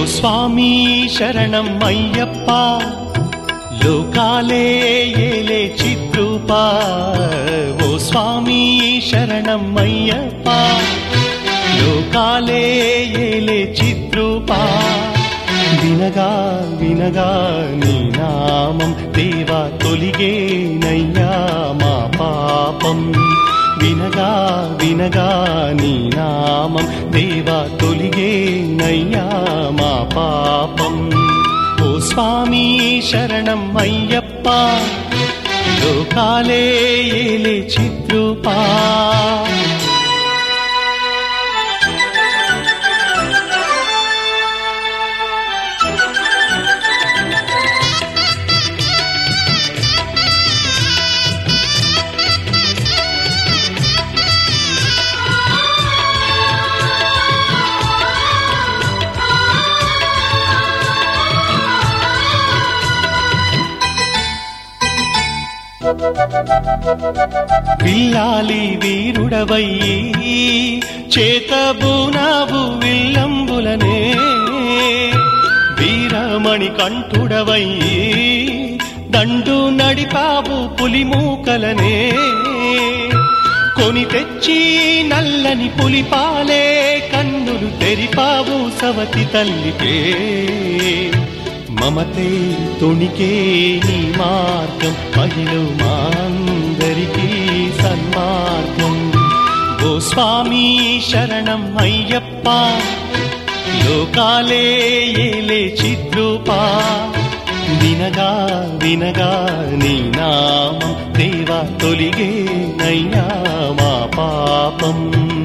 స్వామి శరణం అయ్యప్ప లోకాలే ఏలే చిద్రూప ఓ స్వామి శరణం అయ్యప్ప లోకాలే ఏలే చిద్రూప వినగా వినగా నీ నామం దేవా తొలిగేనయ్యా మా పాపం వినగా వినగా నీ నామం దేవా తొలిగేనయ్యా మా పాపం ఓ స్వామి శరణం అయ్యప్ప లోకాలే ఏలే చిద్రూపా విల్లాలి వీరుడవయ్యి చేతబూనావు విల్లంబులనే వీరమణి కంఠుడవయ్యి దండు నడిపావు పులిమూకలనే కొని తెచ్చి నల్లని పులిపాలే కన్నులు తెరిపావు సవతి తల్లికే మమతే తొణికే నీ మార్గం మహిళ మాందరికీ సన్మార్గం ఓ స్వామి శరణం అయ్యప్ప లోకాలే ఏలే చిద్రూపా వినగా వినగా నీ నామం దేవా తొలిగేనయ్యా మా పాపం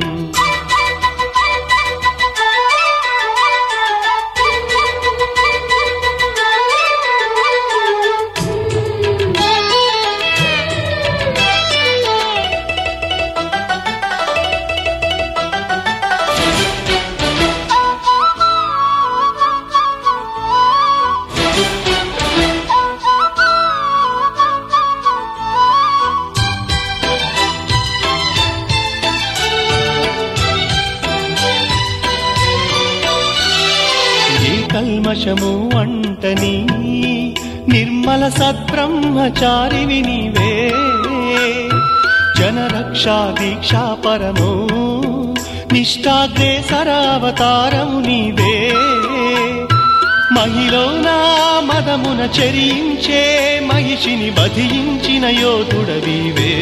కల్మషము అంటని నిర్మల సద్బ్రహ్మచారివి నీవే జనరక్షా దీక్షా పరము నిష్ఠాగ్రేసరావతారము నీవే మహిలో నా మదమున చెరించే మహిషిని వధించిన యోధుడవివే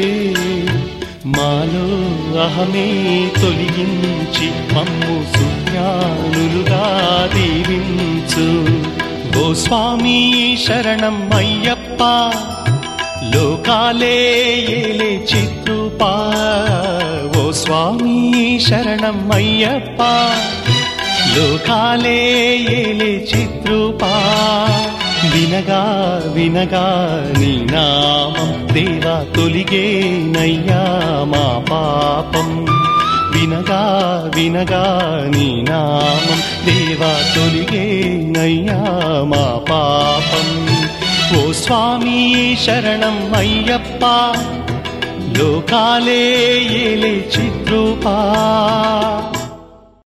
మాలో అహమే తొలగించి మమ్ము సుజ్ఞానులుగా దీవించు ఓ స్వామి శరణం అయ్యప్ప లోకాలే ఏలే చిద్రూపా ఓ స్వామి శరణం అయ్యప్ప లోకాలే ఏలే చిద్రూపా వినగా వినగా నీ నామం దేవా తొలిగేనయ్యా మా పాపం వినగా వినగా నీ నామం దేవా తొలిగేనయ్యా మా పాపం ఓ స్వామి శరణం అయ్యప్ప లోకాలే ఏలే చిద్రూపా